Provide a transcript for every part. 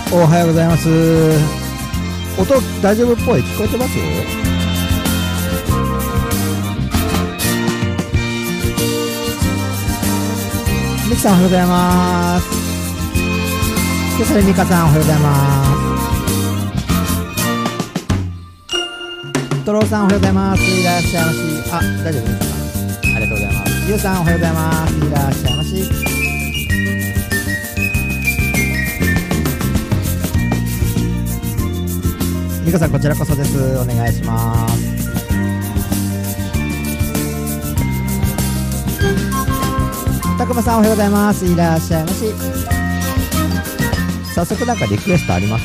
おはようございます。音大丈夫っぽい？聞こえてます？ミキさんおはようございます。今朝ミカさんおはようございます。トローさんおはようございます。いらっしゃいまし。あ、大丈夫ですか？ありがとうございます。ゆうさんおはようございます。いらっしゃいまし。ミカさんこちらこそです。お願いします。たくまさんおはようございます。いらっしゃいまし。早速なんかリクエストあります？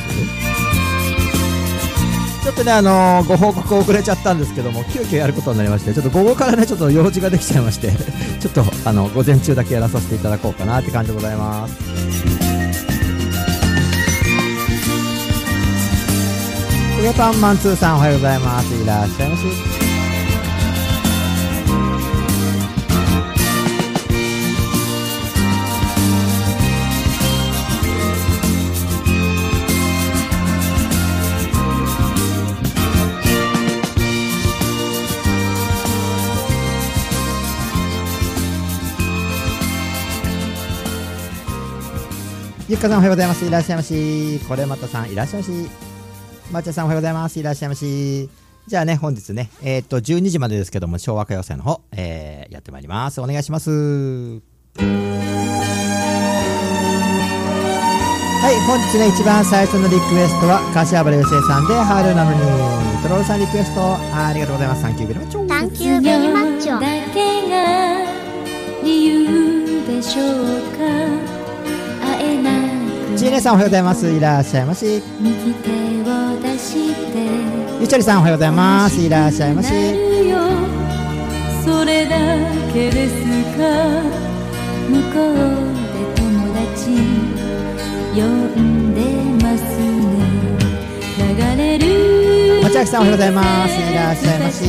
ちょっとねご報告遅れちゃったんですけども、急遽やることになりまして、ちょっと午後からねちょっと用事ができちゃいましてちょっと午前中だけやらさせていただこうかなって感じでございます。ウヨタンマンツーさんおはようございます。いらっしゃいまし。ゆっかさんおはようございます。いらっしゃいまし。これまたさんいらっしゃいまし。まーちゃんさんおはようございます。いらっしゃいまし。じゃあね、本日ね12時までですけども、昭和歌謡祭の方、やってまいります。お願いします。はい、本日ね一番最初のリクエストは柏原芳恵さんで春なのに。トロールさんリクエストありがとうございます。サンキューベリマッチョ。 サンキューベリマッチョ。だけが理由でしょうか。 ちいねさんおはようございます。いらっしゃいまし。 右手を出してゆちゃりさんおはようございます。いらっしゃいまし。 それだけですか。向こうで友達呼んでますね。流れるまちあきさんおはようございます。いらっしゃいまし。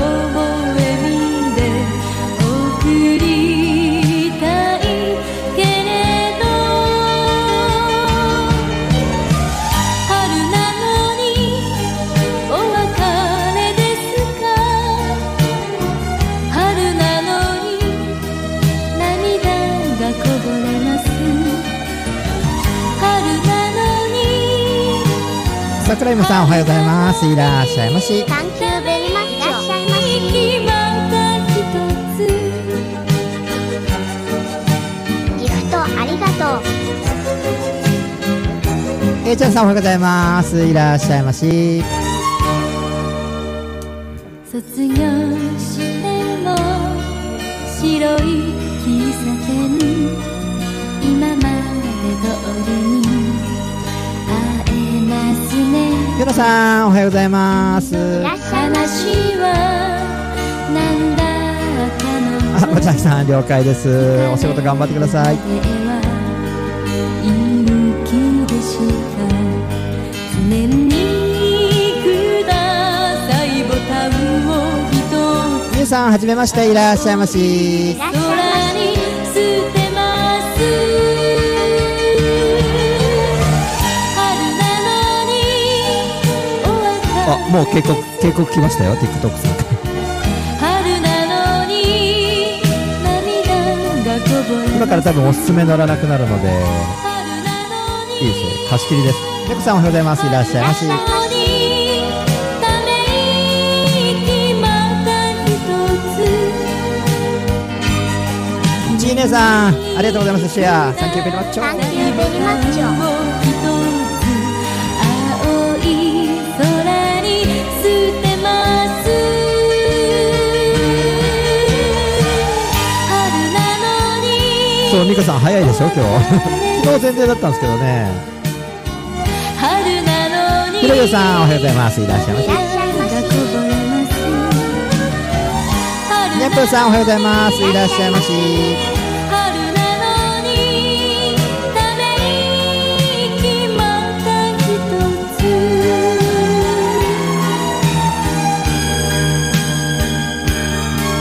桜井さんおはようございます。いらっしゃいまし。 サンキューベリマッチョ。いらっしゃいまし。ギフトありがとう。 ちゃんさんおはようございます。いらっしゃいまし。 卒業しても白い喫茶店、今まで通りにヨナさんおはようございます。 話はなんだかの。 まちあきさん了解です。お仕事頑張ってください。みゆさんはじめまして。いらっしゃいまし。あ、もう警告来ましたよ。 TikTok さん今から多分おすすめ乗らなくなるのでいいですね。貸し切りです。ネコさんおはようございます。いらっしゃいまし。ちいねさんありがとうございます。シェアサンキューベリマッチョ。 サンキューベリマッチョ。 そう、ミカさん早いでしょ今日昨日前提だったんですけどね。ひろよさんおはようございます。いらっしゃいませ。にゃっぷーさんおはようございます。いらっしゃいまし。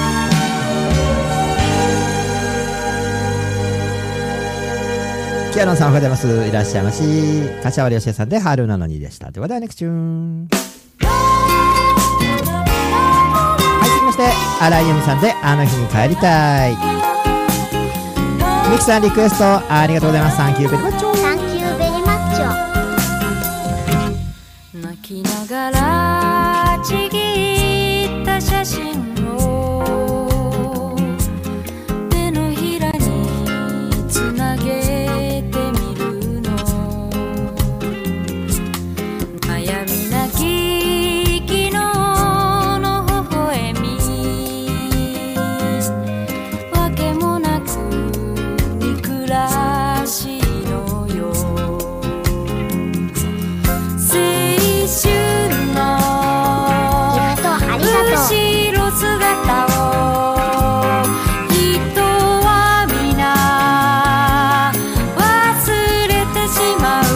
キアノンさんおはようございます。いらっしゃいまし。柏原芳恵さんで春なのにでした。ではではネクスチューン。はい、続きまして荒井由実さんであの日に帰りたい。ミキさんリクエストありがとうございます。サンキューベリマッチョ。 サンキューベリマッチョ。 泣きながらちぎった写真を手のひらにつなげてみるの。悩みなき昨日の微笑み、わけもなく憎らしいのよ。青春の後ろ姿を人は皆忘れてしまう。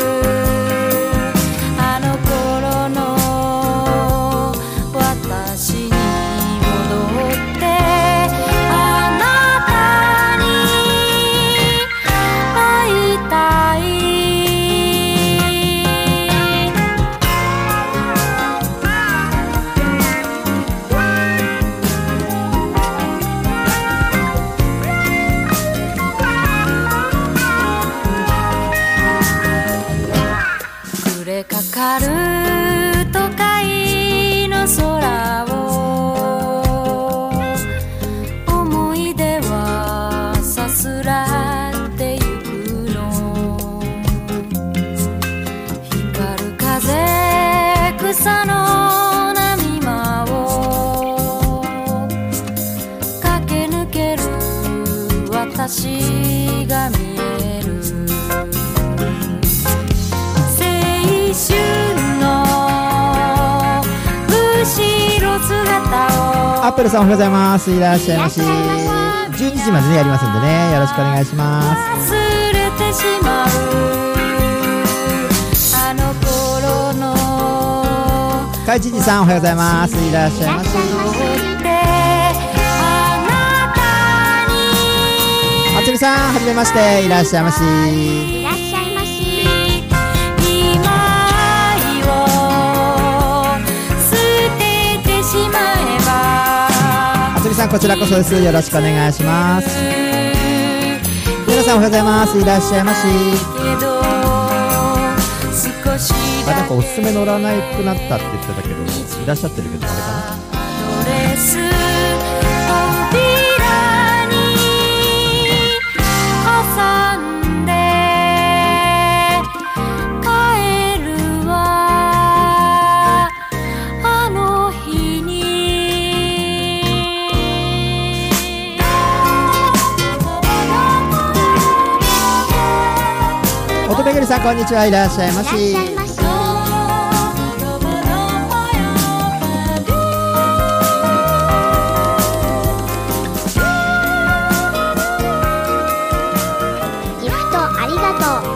あの頃の私に戻ってあなたに会いたい。暮れかかる都会の空を思い出はさすらってゆくの。光る風草の波間を駆け抜ける私が見える。青春の後ろ姿をアップルさんおはようございます。いらっしゃいまし。 いらっしゃいま 12時までねやりますんでね、よろしくお願いします。 忘れてしまう。あの頃のかいちじさんおはようございます。いらっしゃいまし。 ってあなたにあつみさんはじめまして。いらっしゃいまし。 いらっしゃいまし。 今愛を捨ててしまえば。 あつみさんこちらこそです。よろしくお願いします。皆さんおはようございます。いらっしゃいまし。なんかおすすめ乗らなくなったって言ってたけど、いらっしゃってるけどあれかな。 ドレス扉に挟んで帰るわ。あの日に乙めぐりさんこんにちは。いらっしゃいまし。 いらっしゃいまし。ギフトありがとう。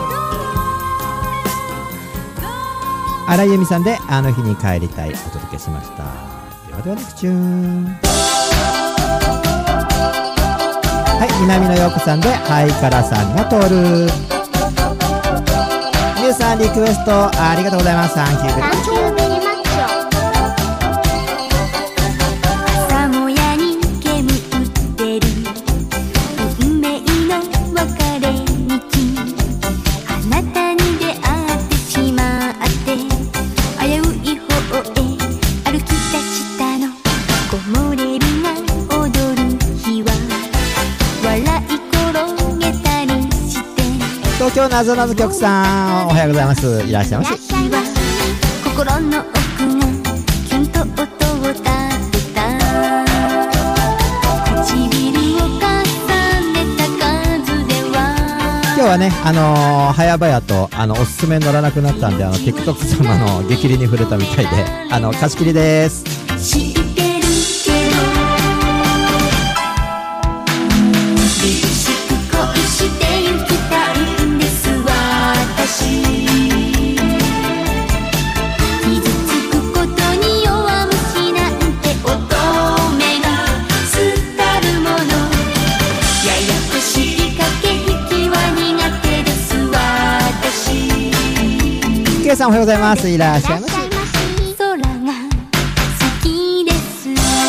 荒井由実さんであの日に帰りたいお届けしました。ではではネクチューン。はい、南野陽子さんでハイカラさんが通る。みゆさんリクエストありがとうございます。サンキューベリー。 サンキューベリマッチョ。 朝もやに煙ってる運命の別れ道。あなたに出会ってしまって危うい方へ歩き出したの。木漏れ日が踊る日は笑い転げたりして。 東京なぞなぞ局さんおはようございます。いらっしゃいまいらっし。 しゃいまし。 心の奥がキュンと音を立てた。唇を重ねた数では今日はね早々とおすすめ乗らなくなったんでTikTok 様の激励に触れたみたいで貸し切りです。 知ってるけど嬉しく恋してゆきたいんです私。傷つくことに弱虫なんて乙女がすたるもの。ややこしい駆け引きは苦手ですわ。 けさんおはようございます。いらっしゃいまし。 空が好きです。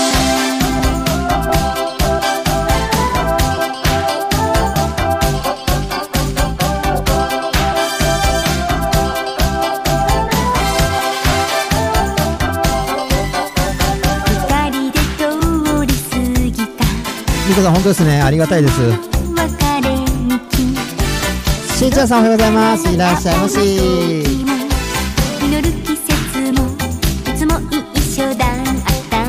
光で通り過ぎたみこさん本当ですね、ありがたいです。 別れ道、 しんちゃんさんおはようございます。いらっしゃいまし。 祈る季節もいつも一緒だった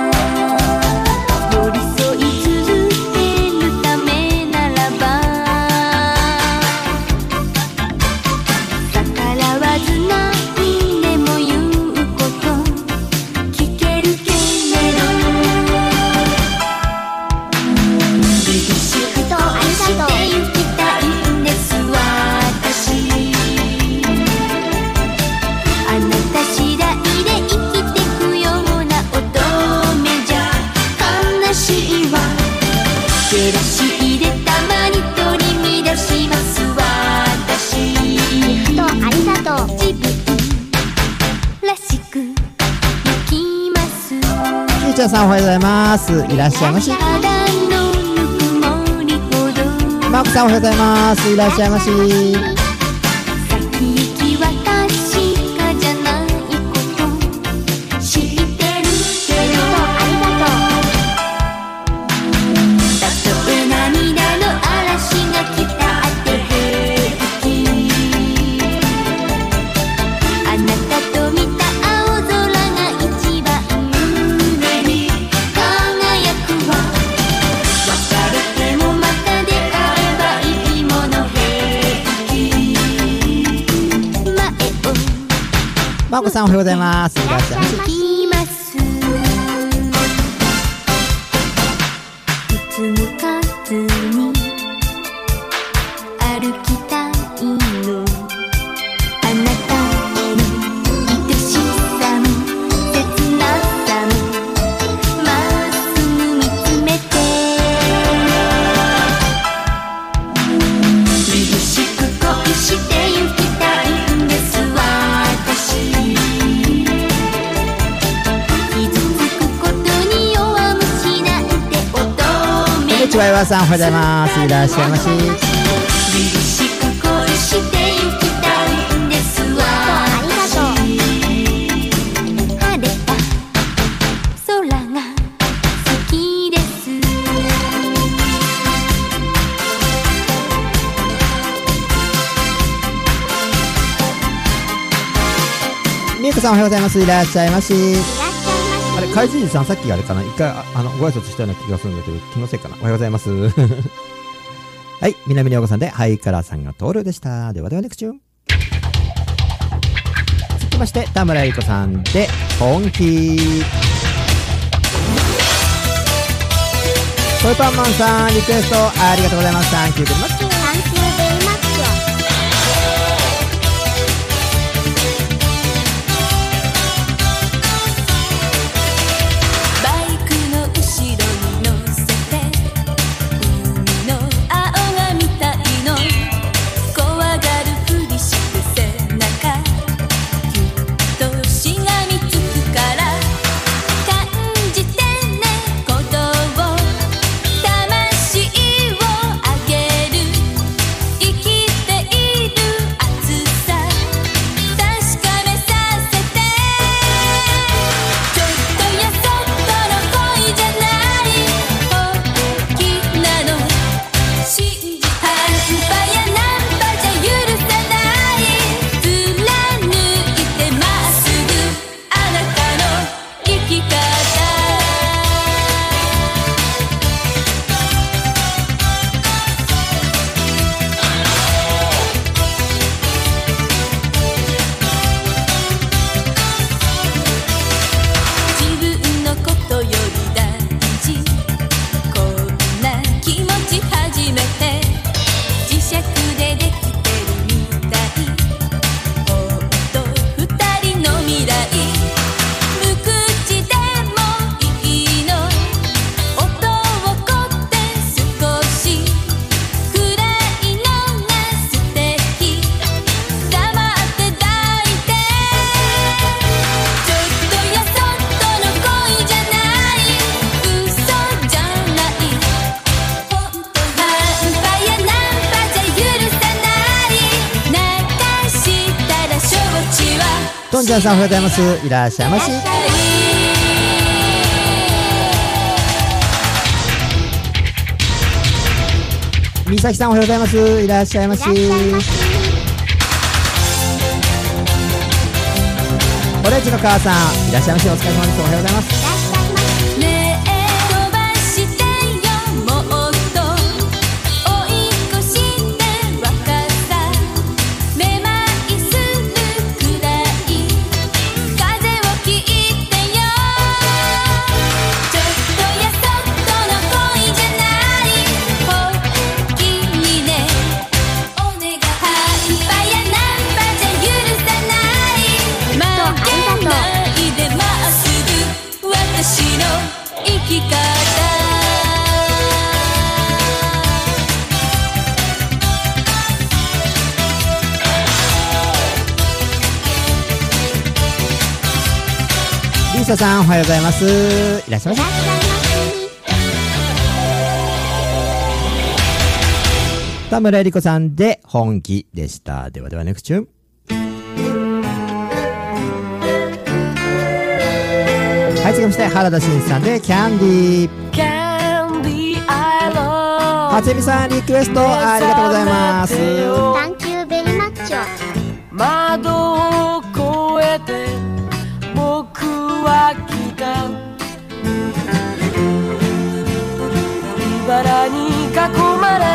寄り添い続けるためならば逆らわず何でも言うこと聞けるけれどふとありがとう。 してゆきたいんです私あなた次第で生きてくような乙女じゃ悲しいわジェラシーでたまに取り乱します私ふとありがとう。 自分らしく生きますしんちゃんさんおはようございます。いらっしゃいまし。 肌のぬくもりほどマークさんおはようございます。いらっしゃいまし。 先行きは確かじゃないこと知ってるけどありがとう。 たとえ涙の嵐が来たって平気あなたと見た青空が一番上に輝くわ別れてもまた出会えば生き物平気前をマークさんおはようございます。いらっしゃいまし。 行きますいつもかずに歩きたいのあなたへの愛しさも切なさもまっすぐ見つめて厳しく恋してゆきたいんです私傷つくことに弱虫なんて乙女ちわいわさんおはようございます。いらっしゃいまし。 厳しく恋してゆきたいんですありがとう。 晴れた空が好きですみゆこさんおはようございます。いらっしゃいまし。 いらっしゃいまあれ、海水さんさっきあれかな、一回ご挨拶したような気がするんだけど、気のせいかな。おはようございます。はい、南におこさんで、ハイカラさんが通るでした。ではではネクチューン。続きまして、田村ゆり子さんで、本気。トイパンマンさん、リクエストありがとうございます。サンキューベリーマッチ。 す。サンキューベリーマッチョ。 バイクの後ろに乗せて海の青が見たいの怖がるふりして背中きっとしがみつくから感じてね鼓動を魂をあげるとんちゃんさんおはようございます。いらっしゃいまし。みさきさんおはようございます。いらっしゃいまし。オレンジの母さんいらっしゃいまし。お疲れ様です。おはようございます。リーサさんおはようございます。いらっしゃいませ。田村えり子さんで本気でした。ではではネクチューン。はい、次まして原田真さんでキャンディー。初見さんリクエストありがとうございます。 Thank you very much。 窓を越えて僕は来た。茨に囲まれ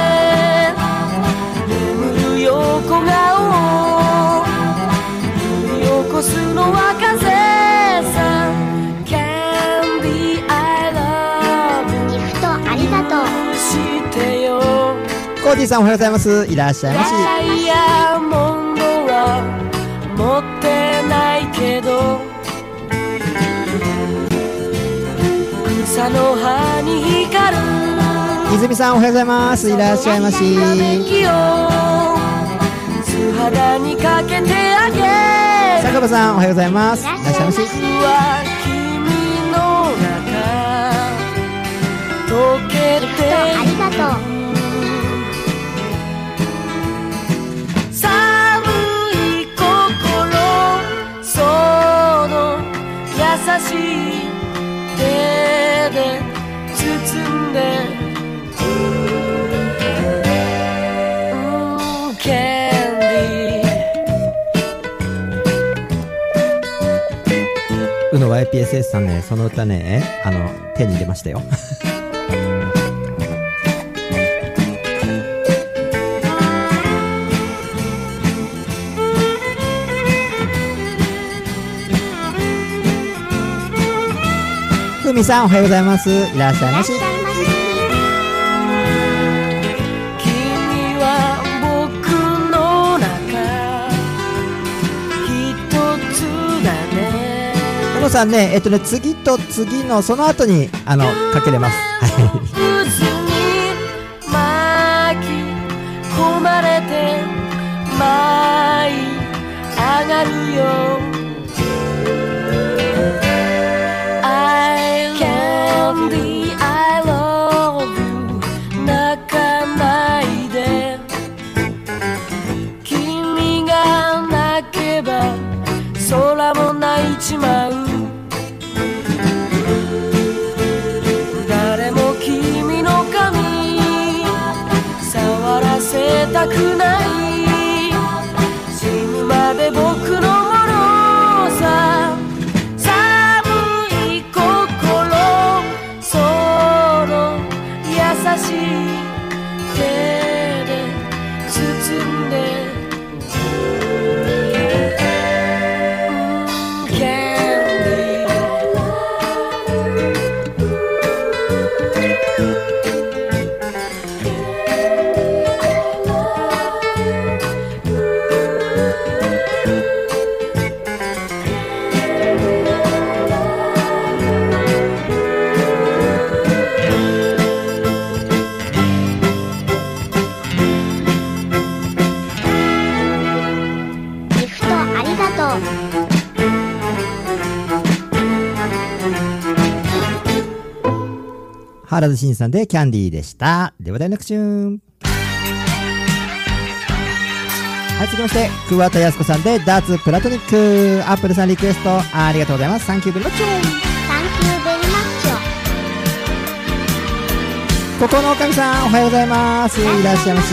眠る横顔を振り起こすのは風さ。Candy I love you。 ギフトありがとう。 してよ。 コーディさんおはようございます。いらっしゃいまし。 ダイヤモンドは持ってないけど草の葉に光る泉さんおはようございます。いらっしゃいまし。 素肌にかけてあげる。 坂場さんおはようございます。いらっしゃいまし。 僕は君の中溶けギフトありがとう。 寒い心その優しい手で包んでキャンディー。 うの YPSS さんね、その歌ね、手に入れましたよ。ふみさんおはようございます。いらっしゃいまし。 君は僕の中一つだね。 うのさんね、次と次のその後にかけれます。はい。 渦に巻き込まれて舞い上がるよ。Candy I love you。 泣かないで。君が泣けば空も泣いちまう。誰も君の髪触らせたくない。死ぬまで僕のものさ。寒い心その優しい手で包んでキャンディー。 ギフトありがとう。 原田真さんでキャンディーでした。では大ネクチューン。 はい、続きまして桑田靖子さんでダーツプラトニック。アップルさんリクエストありがとうございます。サンキューベリマッチョ。 サンキューベリマッチョ。 ここのおかみさんおはようございます。いらっしゃいまし。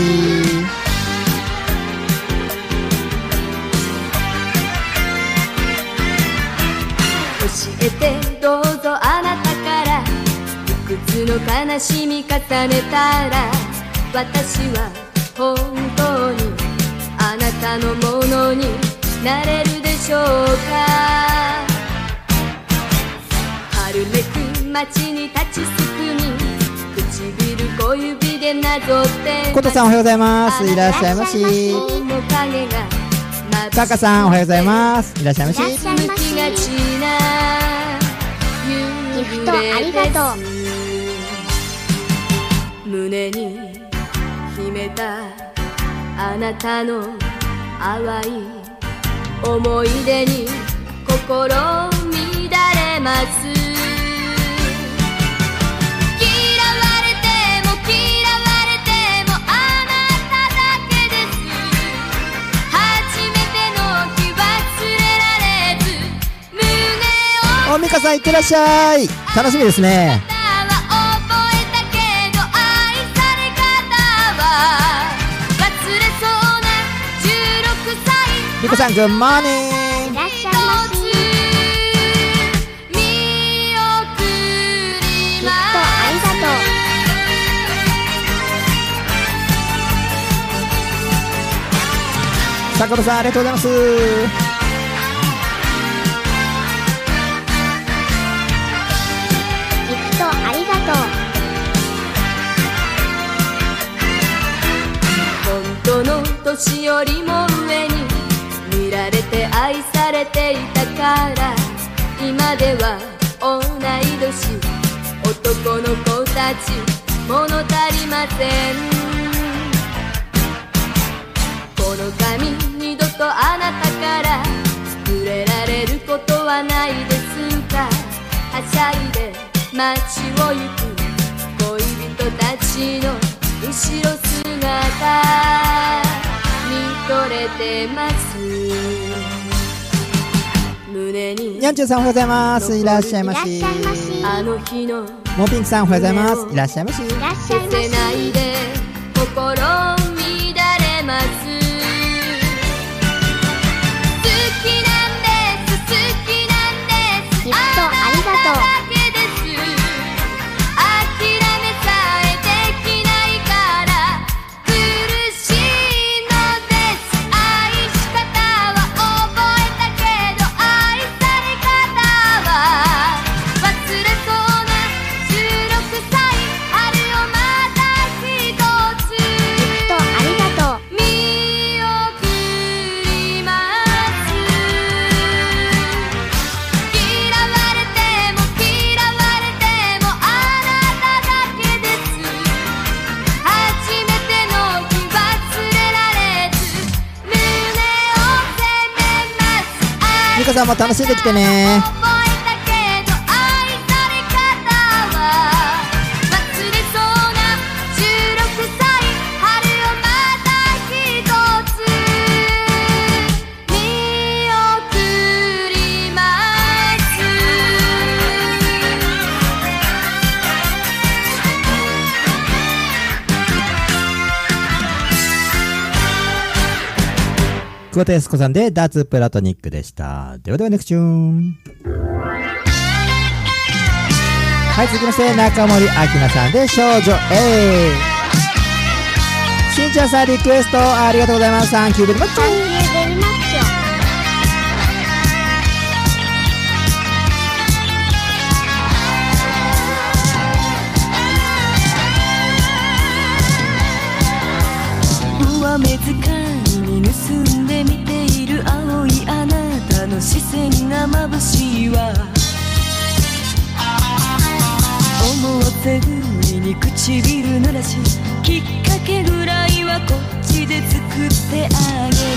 教えてどうぞあなたから、いくつの悲しみ重ねたら私は本当にあなたのものになれるでしょうか。春めく街に立ちすくみ、唇小指でなぞってコトさんおはようございます。いらっしゃいまし。タカさんおはようございます。いらっしゃいまし。 ギフトありがとう。 胸に秘めたあなたの淡い思い出に心乱れます。嫌われても嫌われてもあなただけです。初めての日忘れられず胸をお、ミカさんいってらっしゃい。楽しみですね。ミカさんグッモーニング。 いらっしゃいまし。ギフトありがとう。 坂本さんありがとうございます。 ギフトありがとう。 本当の年よりも上に見られて愛されていたから、今では同い年男の子たち物足りません。この髪二度とあなたから触れられることはないですか。はしゃいで街を行く恋人たちの後ろ姿見とれてます。胸ににゃんちゅうさんおはようございます。いらっしゃいまし。 いらっしゃいまし。 あの日のモーピンクさんおはようございます。いらっしゃいまし。 いらっしゃいま消せないし。 で心乱れます。好きなんです好きなんですギフトありがとう。 あなただけです。諦めさえできないから苦しいのです。愛し方は覚えたけど愛され方は忘れそうな16歳あるよまだ一つ。 ギフトありがとう。 見送ります。嫌われても嫌われてもあなただけです。初めての日忘れられず胸を責めます。 ミカさんも楽しんできてね。 覚えたけど愛され方は忘れそうな16歳春よまだ一つ。見送ります。 桑田靖子さんでダーツプラトニックでした。ではではネクチューン。はい、続きまして中森明菜さんで少女 A。しんちゃんさんリクエストありがとうございます。サンキューベリマッチョ。 サンキューベリマッチョ。 上目遣いに盗んで見ている青いあなたの視線が眩しいわ。思わせぶりに唇濡らしきっかけぐらいはこっちで作ってあげ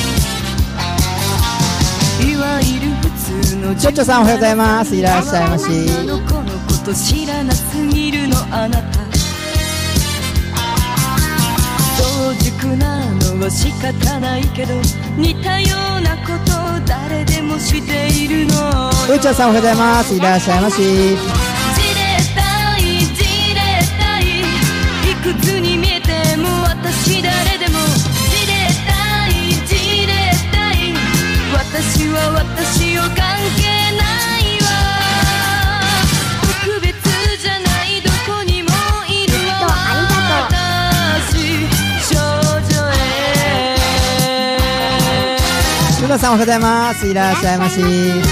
る。いわゆる普通のちょっちょさんおはようございます。いらっしゃいまし。 女の子のこと知らなすぎるのあなた。早熟くなのは仕方ないけど、似たようなこと誰でもしているの。 うーちゃんさんおはようございます。いらっしゃいまし。 じれたいじれたい、いくつに見えても私誰でも。じれたいじれたい、私は私を関係ないわ。特別じゃないどこにもいるわ私少女へ。 ルナさんおはようございます。いらっしゃいまし。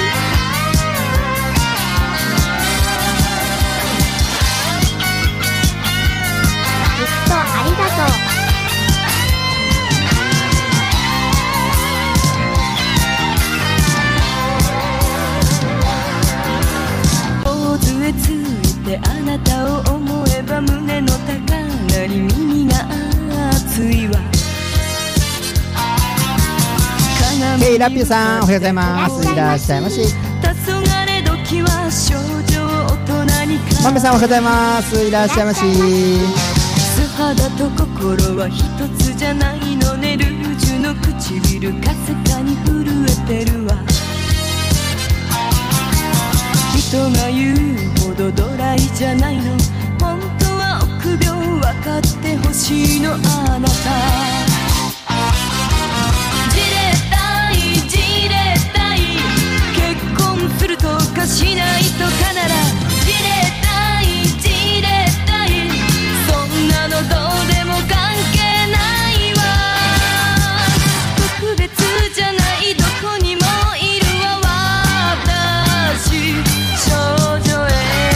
ありがとう。 頬杖ついてあなたを思えば胸の高鳴り耳が熱いわ。 ヘイラッピーさんおはようございます。いらっしゃいまし。 黄昏時は少女大人にマメさんおはようございます。いらっしゃいまし。 素肌と心は一つじゃないのね。ルージュの唇かすかに震えてるわ。人が言うほどドライじゃないの。本当は臆病分かってほしいのあなた。じれたいじれたい、結婚するとかしないとかなら。じれたいじれたい、そんなのどうでも関係ないわ。特別じゃないどこにもいるわ私少女へ。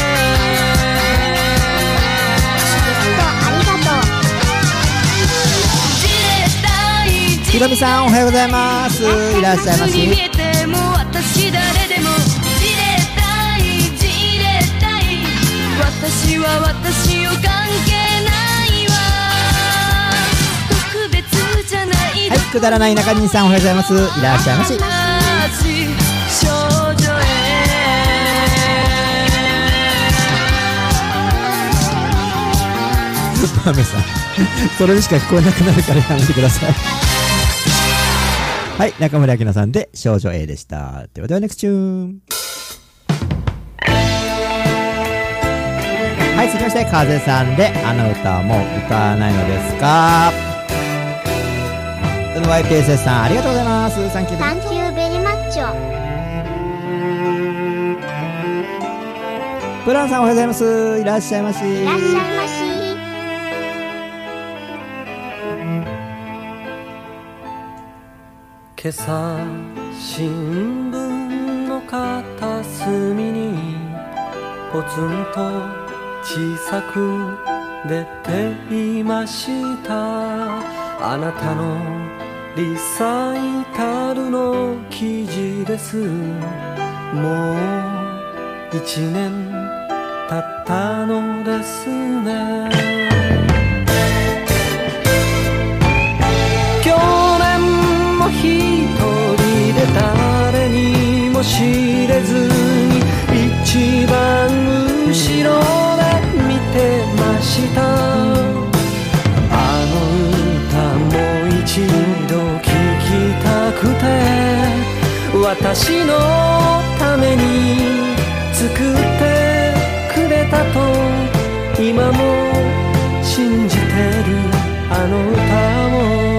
ありがとう。 じれたいじれたい、 ひろみさんおはようございます。いらっしゃいまし。 見えても私誰でも。じれたいじれたい、私は私を関係ないわ。特別じゃないはい、くだらない中西さんおはようございます。いらっしゃいまし。 少女へ。 マメさんそれにしか聞こえなくなるからやめてください。はい、中村明菜さんで少女 A でした。ではではネクスチューン。はい、続きまして風さんであの歌はもう歌わないのですか。YPSS さんありがとうございます。サンキュー。 サンキューベリマッチョ。 プランさんおはようございます。いらっしゃいまし。 いらっしゃいまし。 今朝新聞の片隅にポツンと小さく出ていました。あなたのリサイタルの記事です。もう1年経ったのですね。去年も一人で誰にも知れずに一番後ろで見てました。あの歌もう一度聴きたくて私のために作ってくれたと今も信じてるあの歌を。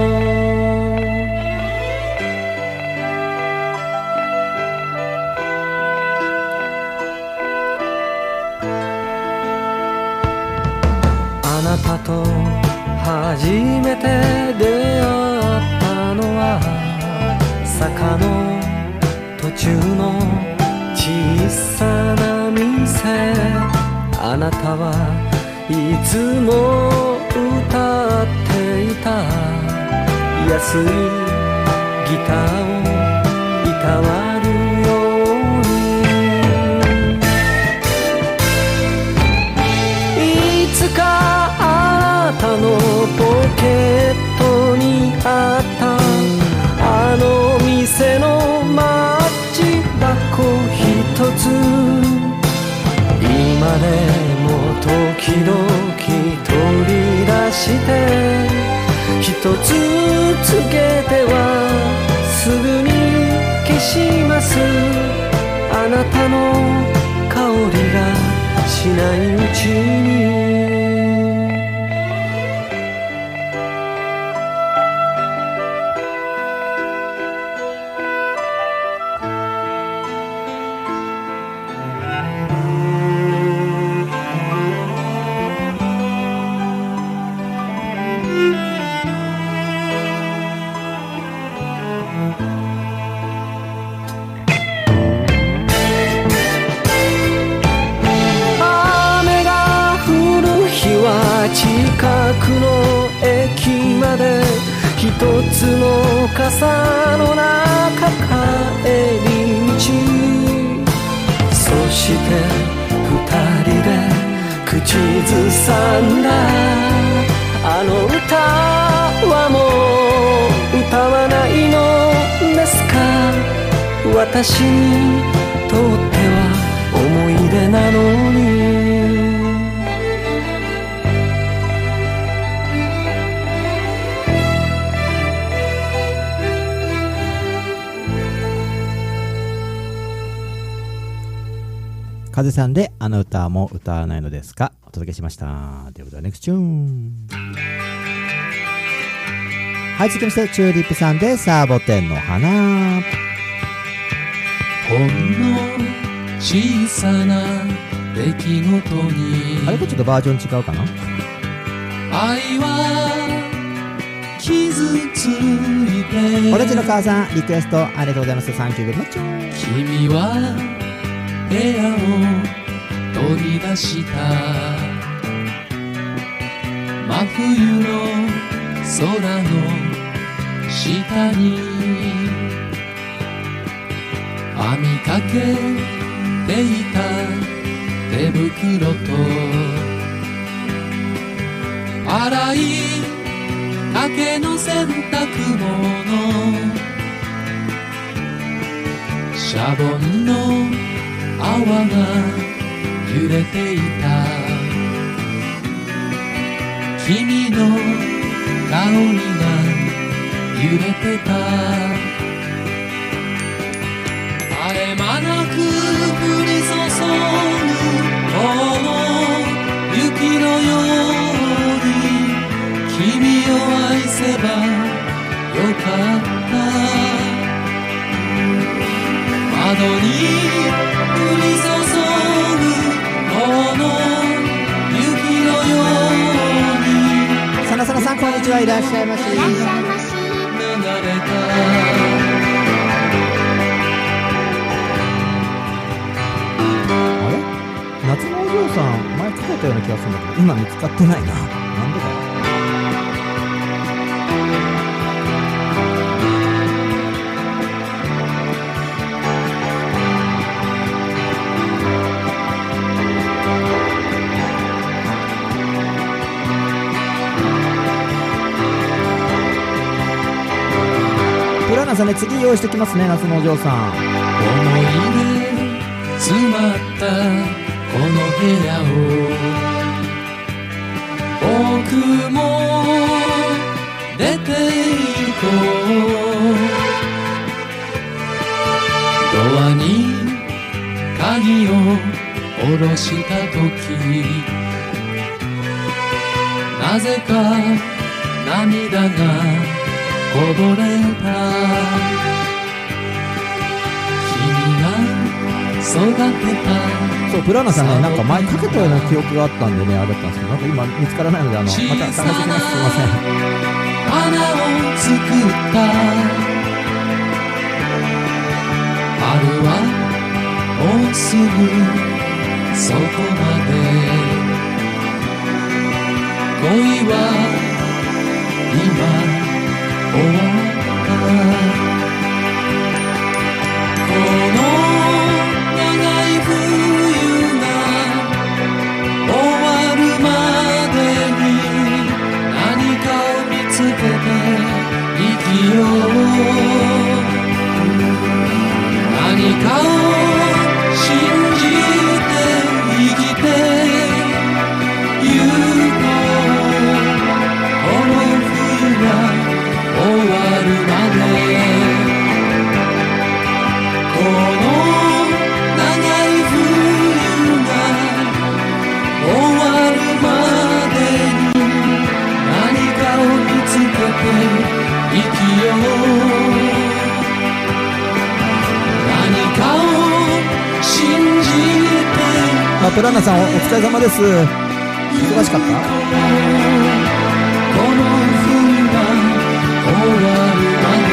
あなたと初めて出会ったのは坂の途中の小さな店。あなたはいつも歌っていた安いギターをいたわるように。いつかあなたのポケットにあったあの店のマッチ箱一つ今でも時々取り出して一一つつけてはすぐに消します。あなたの香りがしないうちに。近くの駅まで一つの傘の中帰り道。そして二人で口ずさんだあの歌はもう歌わないのですか。私にとっては思い出なのに。 風さんであの歌も歌わないのですかお届けしました。ということでネクストチューン。はい、続きましてチューリップさんでサボテンの花。 ほんの小さな出来事にあれこれちょっとバージョン違うかな。 愛は傷ついてオレンジの母さんリクエストありがとうございます。サンキューベリマッチョ。 君は部屋を取り出した真冬の空の下に編みかけていた手袋と洗いかけの洗濯物シャボンの泡が揺れていた君の顔にが揺れてた絶え間なく降り注ぐ雪のように君を愛せばよかった窓に降り注ぐこの雪のようにさなさなさんこんにちはいらっしゃいまし。 いらっしゃいまし。 流れたあれ夏のお嬢さん前かけたような気がするんだけど今見つかってないな。なんでだよ。プランナさんね次用意してきますね夏のお嬢さん。 思い出詰まったこの部屋を僕も出て行こうドアに鍵を下ろした時なぜか涙がこぼれた君が育てたそうプランナさんねなんか前かけたような記憶があったんでねあれだったんですけどなんか今見つからないのでまた探してきます。すいません。 花を作った春はもうすぐそこまで恋は今終わったこの長い冬が終わるまでに何かを見つけて生きよう何かを信じて生きてゆこうプランナさん お疲れ様です。忙しかった？ この冬が終わるまで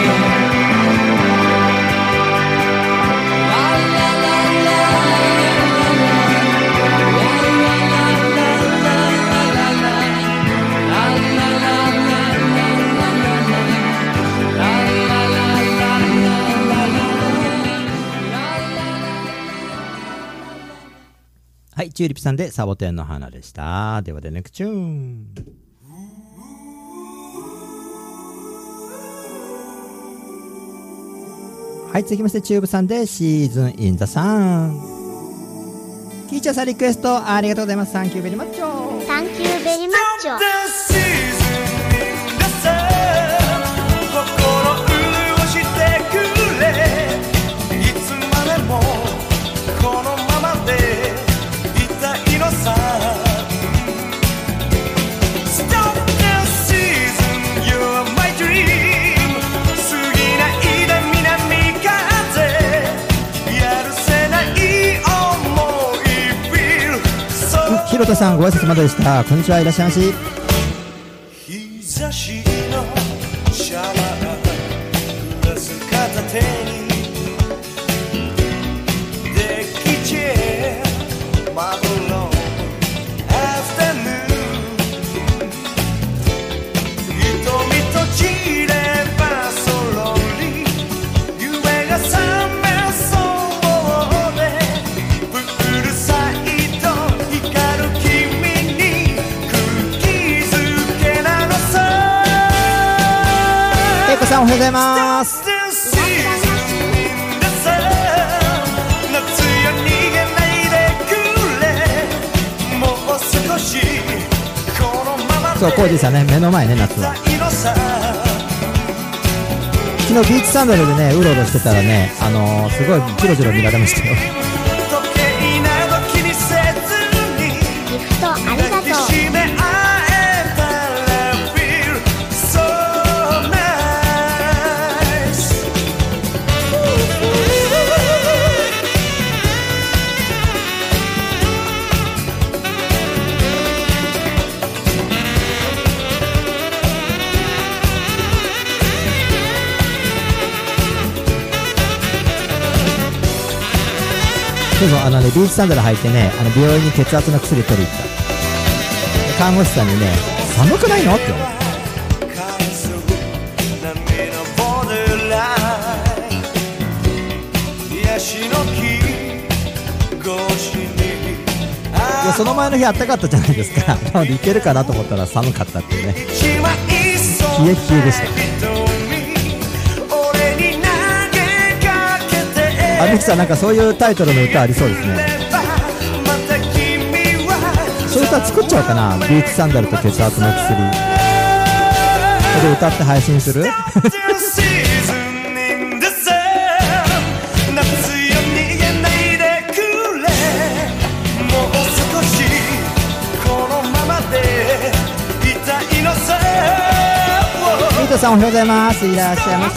はい、チューリップさんでサボテンの花でした。ではでネクチューン。はい、続きましてチューブさんでシーズンインザサン。キーチャーさんリクエストありがとうございます。サンキューベリーマッチョ。 サンキューベリーマッチョ。 ひろたさんご挨拶まででした。こんにちは、いらっしゃいまし。 日差しのシャワーグラス片手にデッキチェアマドローアフタヌーン瞳閉じればそろり夢が覚めそうでプールサイド光る君に釘付けなのさ。 えいこさんおはようございます。そう、コージーさんね、目の前ね、夏は。昨日ビーチサンダルでね、うろうろしてたらね、すごいジロジロ見られましたよ。 ギフトありがとう。 そうそう、ビーチサンダル履いてね、病院に血圧の薬取り行った。看護師さんにね、寒くないのって言われて。いや、その前の日暖かったじゃないですか。なので行けるかなと思ったら寒かったっていうね。冷え冷えでした。ミキさん、なんかそういうタイトルの歌ありそうですね。そういう歌作っちゃおうかな。ビーチサンダルと血圧の薬で歌って配信する。ミートさんおはようございます。いらっしゃいまし。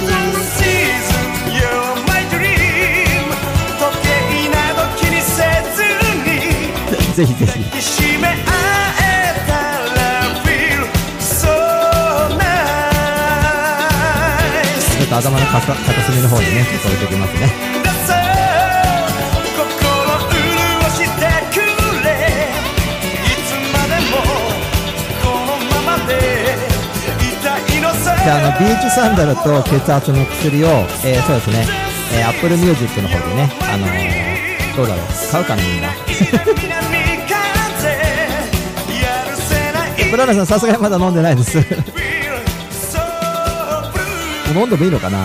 ぜひぜひ。ちょっと頭の片隅の方にね、置いておきますね。で、ビーチサンダルと血圧の薬を、そうですね、Apple Music の方でね、どうだろう、買うかなみんな。ブラナさん、さすがにまだ飲んでないです。飲んでもいいのかな。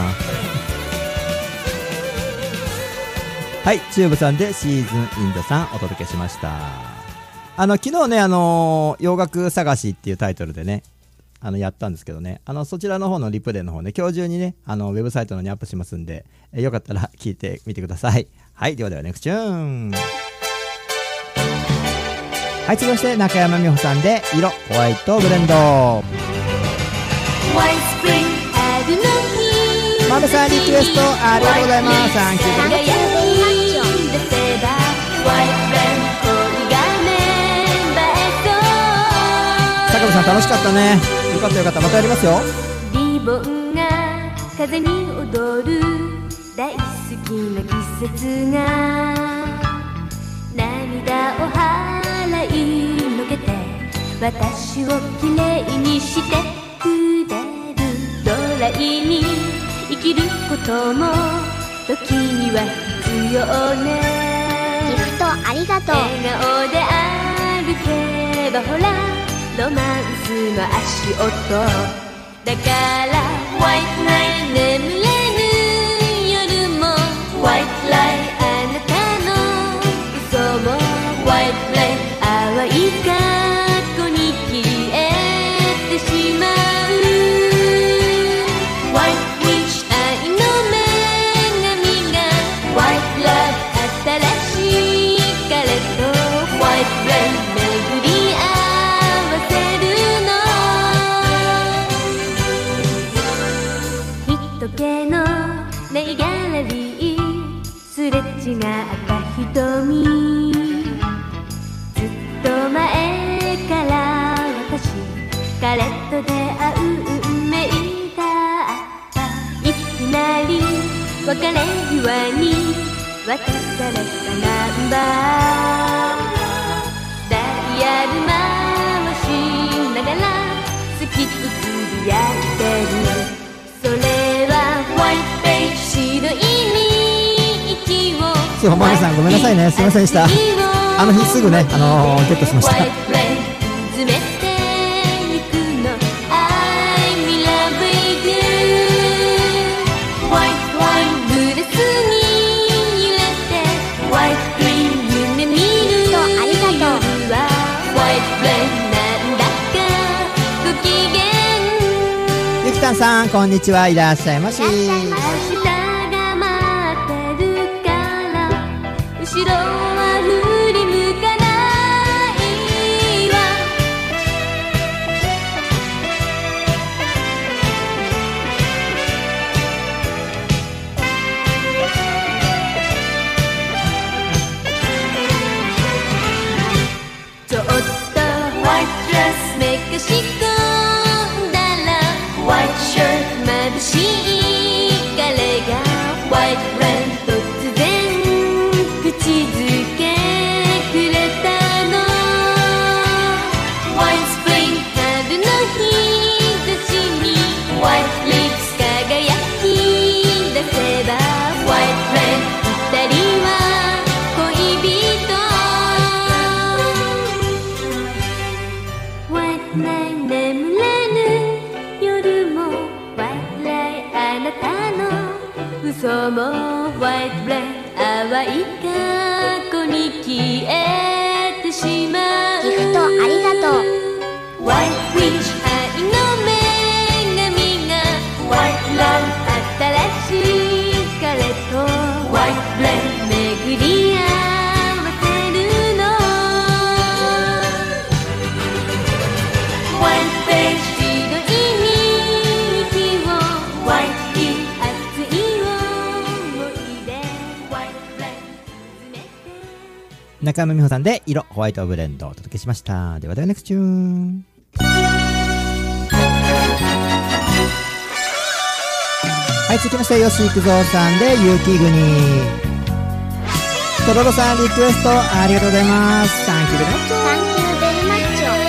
はい、チューブさんでシーズンインドさんお届けしました。昨日ね、洋楽探しっていうタイトルでね、やったんですけどね、そちらの方のリプレイの方ね、今日中にね、ウェブサイトの方にアップしますんで、よかったら聞いてみてください。はい、ではではネクチューン。はい、続きまして中山美穂さんで色ホワイトブレンド。 ワイスプリン春の日、 マメさんリクエストありがとうございます。サンキューベリーマッチョ。 輝き出せばワイブレンドさん楽しかったね。よかったよかった。またやりますよ。 リボンが風に踊る大好きな季節が涙を払いのけて私をきれいにしてくれる。ドライに生きることも時には必要ね。 ギフトありがとう。 笑顔で歩けばほらロマンスの足音だから White Light 眠れぬ夜も White Light あなたの嘘も White Light 淡い過去に消えてしまう White Witch 愛の女神が White Love 新しい彼と White Flame 巡り合わせるの。人気のないギャラリーすれ違った瞳ずっと前から私彼と出会う運命だった。いきなり別れ際に渡されたナンバーダイヤル回しながら好きとつぶやいてる。それは White Face 白い息をそう、マリさんごめんなさいね。すいませんでした。あの日すぐね、ゲットしました。 White Flame 詰めてゆくの I'm in love with you White Wine ブレスに揺れて White Dream 夢見るありがとう。 夜は White Flame なんだかご機嫌。 ゆきたんさんこんにちは。いらっしゃいまし。 いらっしゃいま明日が待ってるから後ろは振り向かないわ。ちょっと White Dress めかし込んだら White Shirt 眩しい彼が White Rain 突然口づけくれたの White Spring 春の日差しに White Lips 輝き出せば White Rain 二人は恋人 White Night 眠れぬ夜も White Light あなたの嘘も White Flame 淡い過去に消えてしまう。 ギフトありがとう。 White Witch 愛の女神が White Love 新しい彼と White Flame 巡り合わせるの。 White Face 白い息を White Key 熱い思い出 White Flame 詰めて中山美穂さんで色ホワイトブレンドをお届けしました。ではではネクストチューン。はい、続きまして吉幾三さんで雪国。とろろさんリクエストありがとうございます。サンキューベリーマッチ。 サンキューベリーマッチョ。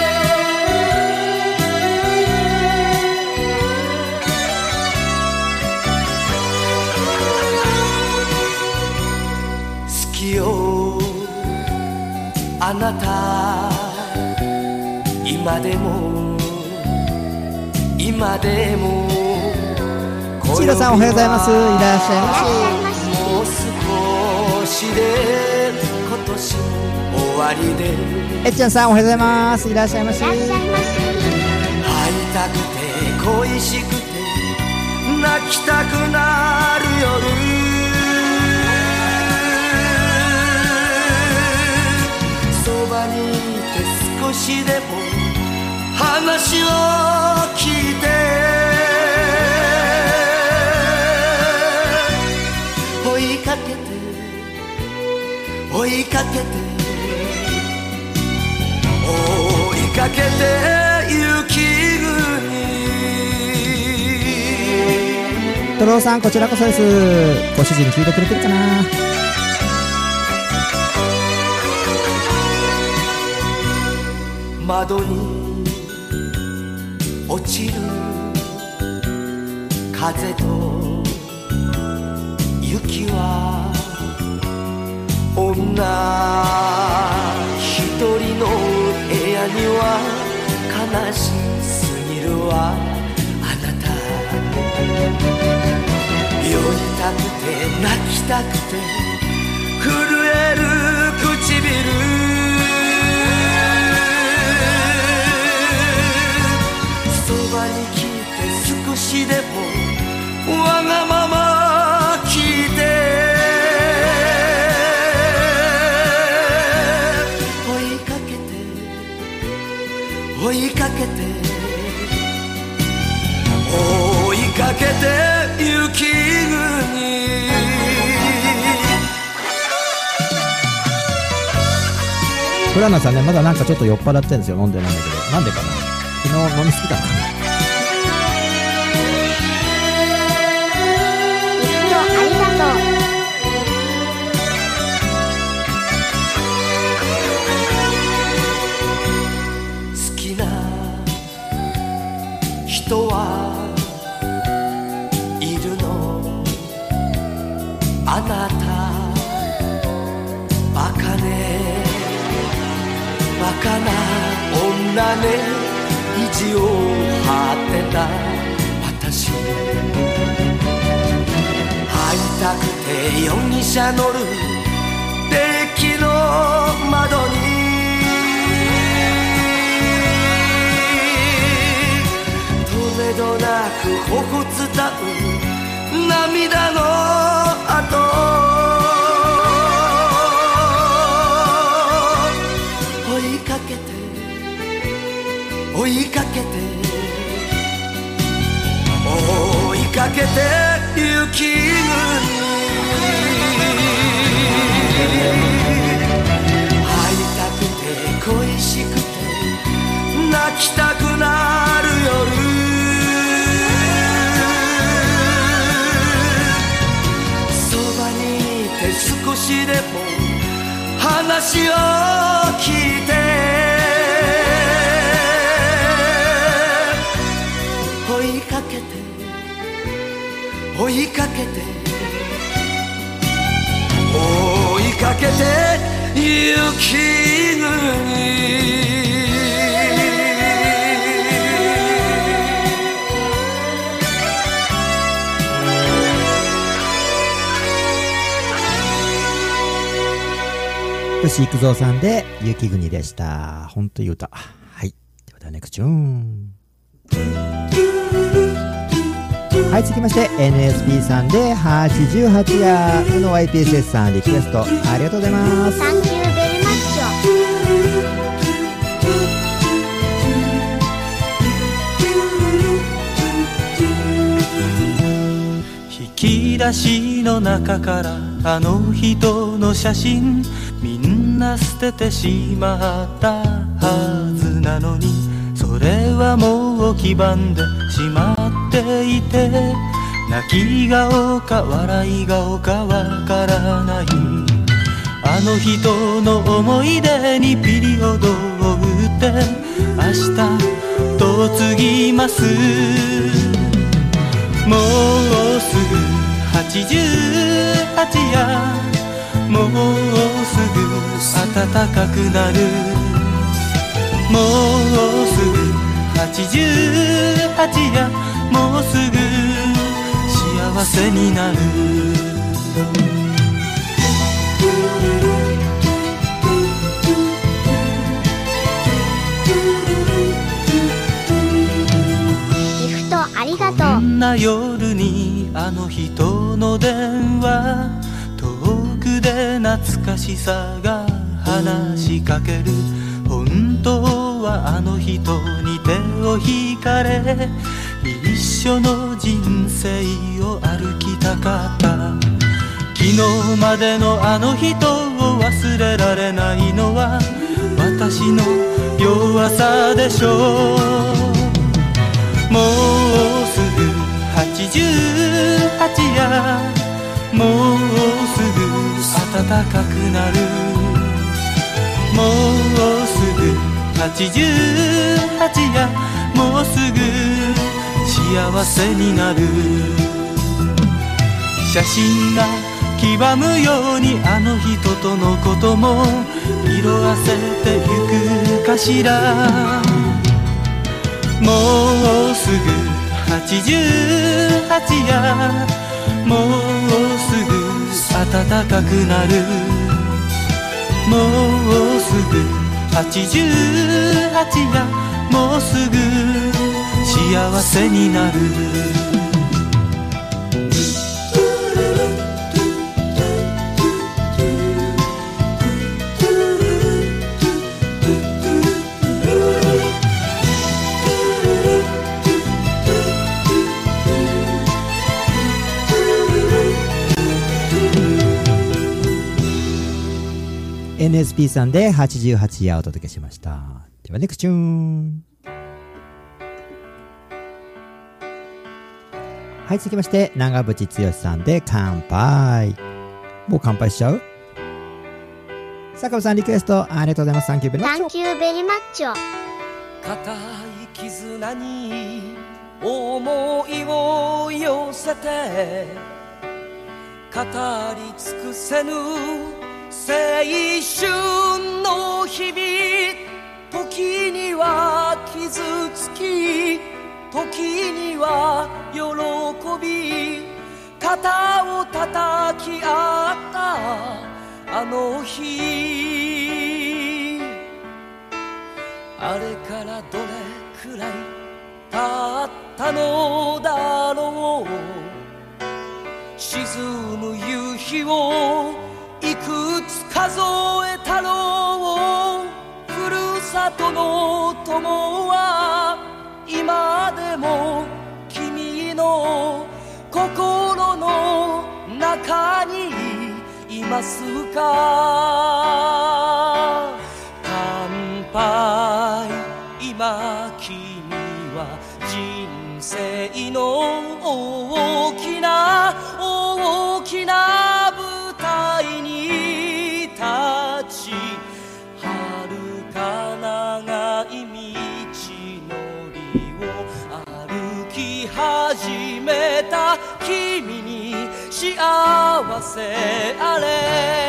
好きよあなた今でも今でもシーラさんおはようございます。いらっしゃいまし。 もう少しで今年も終わりでえっちゃんさんおはようございます。いらっしゃいまし。 いらっしゃいまし。 会いたくて恋しくて泣きたくなる夜そばにいて少しでも話を聞いて追いかけて追いかけて追いかけてゆき太郎さんこちらこそです。ご主人聞いてくれてるかな。 窓に落ちる風と雪は女一人の部屋には悲しすぎるわ。あなた酔いたくて泣きたくて震える唇。そばに来て少しでもわがまま聞いて、追いかけて追いかけて追いかけて雪国。 フラナさんね、まだなんかちょっと酔っ払ってるんですよ。飲んでないんだけど、なんでかな。昨日飲みすぎたかな。 ギフトありがとう。 好きな人はいるの。あなたバカね、バカな女ね。意地を張ってた私、会いたくて容疑者乗るデッキの窓にとめどなく頬伝う涙の跡。追いかけて追いかけて追いかけて雪国。会いたくて恋しくて泣きたくなる夜。そばにいて少しでも話を聞いて、追いかけて追いかけて追いかけて雪国。 吉幾三さんで雪国でした。ほんといい歌。はい。ではネクチューン。はい、続きまして NSP さんで88夜の YPSS さんリクエストありがとうございます。 サンキューベリーマッ引き出しの中からあの人の写真みんな捨ててしまったはずなのに、それはもう黄ばんでしまっていて、泣き顔か笑い顔かわからない、あの人の思い出にピリオドを打って明日嫁ぎます。もうすぐ88やもうすぐ暖かくなる、もうすぐ88やもうすぐ幸せになる。 ギフトありがとう。 こんな夜にあの人の電話、遠くで懐かしさが話しかける。本当はあの人に手を引かれ、一緒の人生を歩きたかった。昨日までのあの人を忘れられないのは私の弱さでしょう。もうすぐ 88やもうすぐ暖かくなるもうすぐ88やもうすぐ幸せになる写真が黄ばむようにあの人とのことも色あせてゆくかしらもうすぐ88やもうすぐ暖かくなるもうすぐ88やもうすぐ幸せになる NSP さんで88夜お届けしました。ではネクチューン。はい、続きまして長渕剛さんで乾杯。もう乾杯しちゃう？坂尾さんリクエストありがとうございます。サンキューベリマッチョ。 サンキューベリマッチョ。 固い絆に思いを寄せて語り尽くせぬ青春の日々時には傷つき時には喜び肩を叩き合ったあの日あれからどれくらい経ったのだろう沈む夕日をいくつ数えたろうふるさとの友は今でも君の心の中にいますか乾杯今君は人生の大きな大きな舞台に立ち遥か長い道のりを歩き始めた君に幸せあれ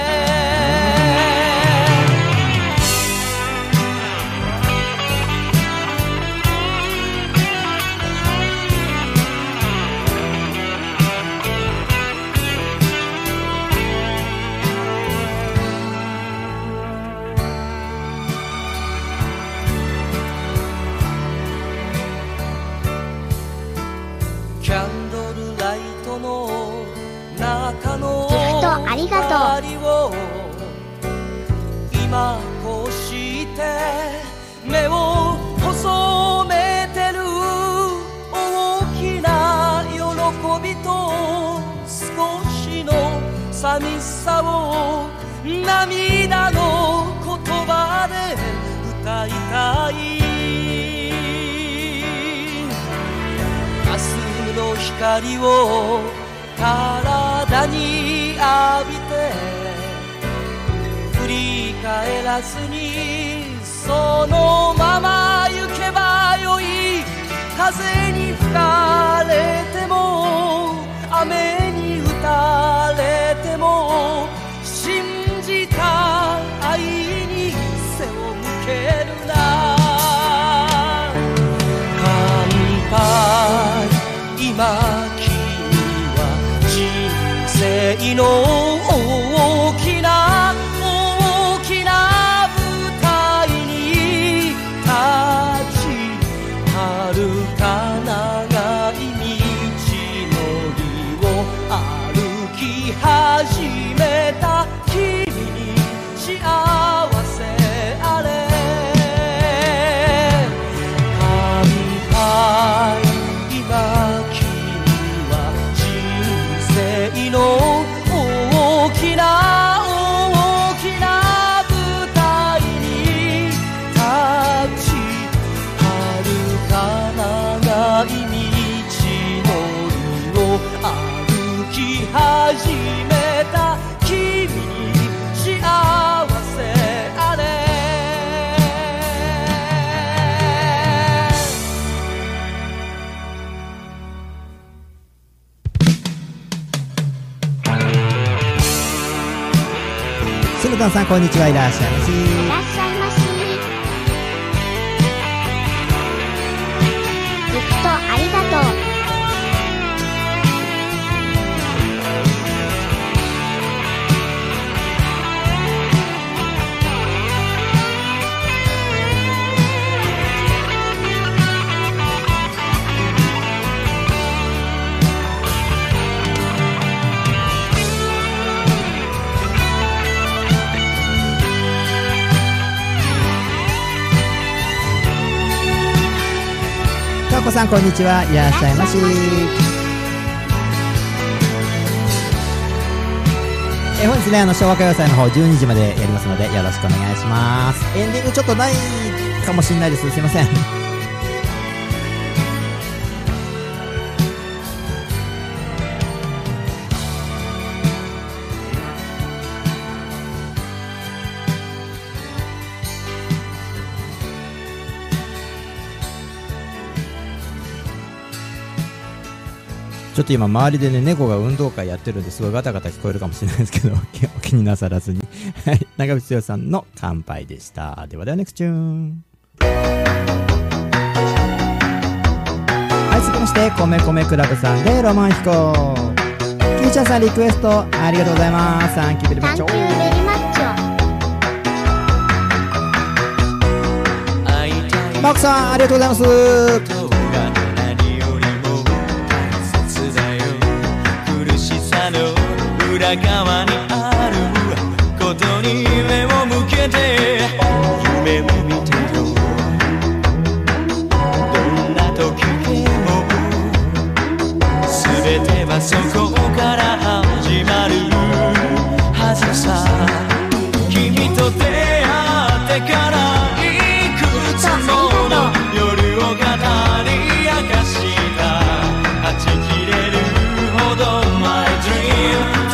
キャンドルライトの中のギフトありがとう今こうして目を細めてる大きな喜びと少しの寂しさを涙の言葉で歌いたいの光を体に浴びて振り返らずにそのまま行けばよい風に吹かれても雨に打たれても信じた愛に背を向けるな乾杯今君は人生の大きな大きな舞台に立ち遥か長い道のりを歩き始めた君に幸せあれ乾杯今の大ムタンさんこんにちは、いらっしゃいまし。 いらっしゃいまし。ギフトありがとう。 かこさんこんにちは、いらっしゃいまし。本日ね昭和歌謡祭の方12時までやりますのでよろしくお願いします。エンディングちょっとないかもしれないです、すいません。ちょっと今周りでね猫が運動会やってるんですごいガタガタ聞こえるかもしれないですけどお気になさらずにはい、長渕剛さんの乾杯でした。ではネクスチューン。はい、続きまして米米クラブさんでロマンヒコ。キーちゃんさんリクエストありがとうございます。サンキューベリーマッチョ。 サンキューベリーマッチョ。 マークさんありがとうございます。 裏側にあることに目を向けて夢を見てよ。どんな時でも全てはそこから始まるはずさ。君と出会ってからいくつもの夜を語り明かしたはち切れるほど My dream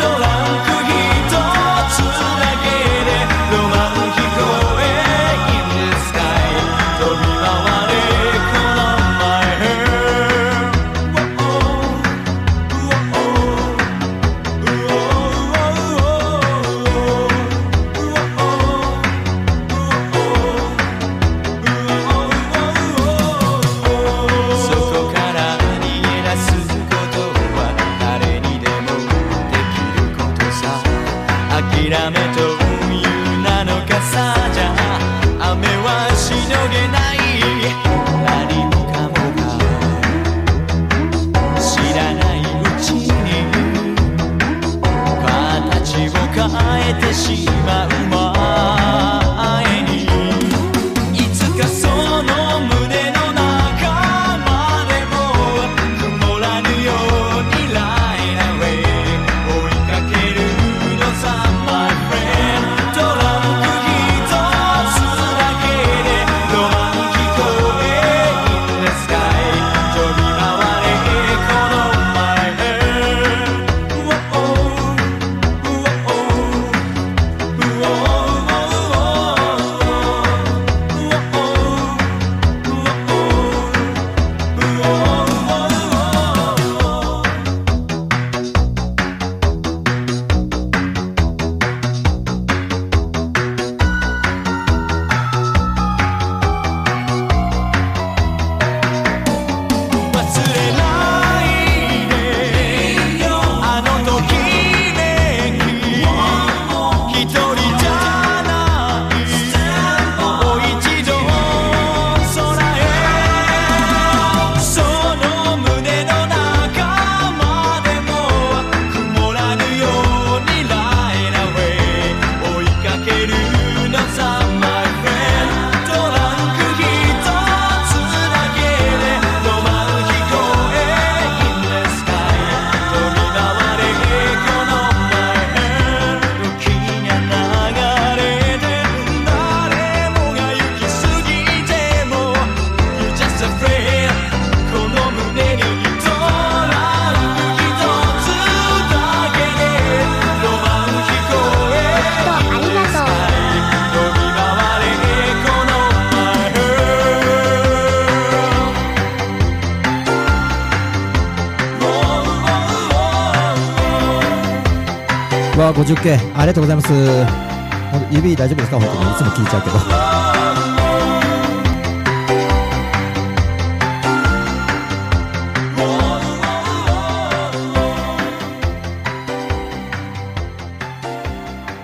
わあ 50K ありがとうございます。 ほんと指大丈夫ですか？本当にいつも聞いちゃうけど。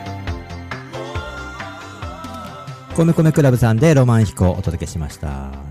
米米クラブさんでロマン飛行をお届けしました。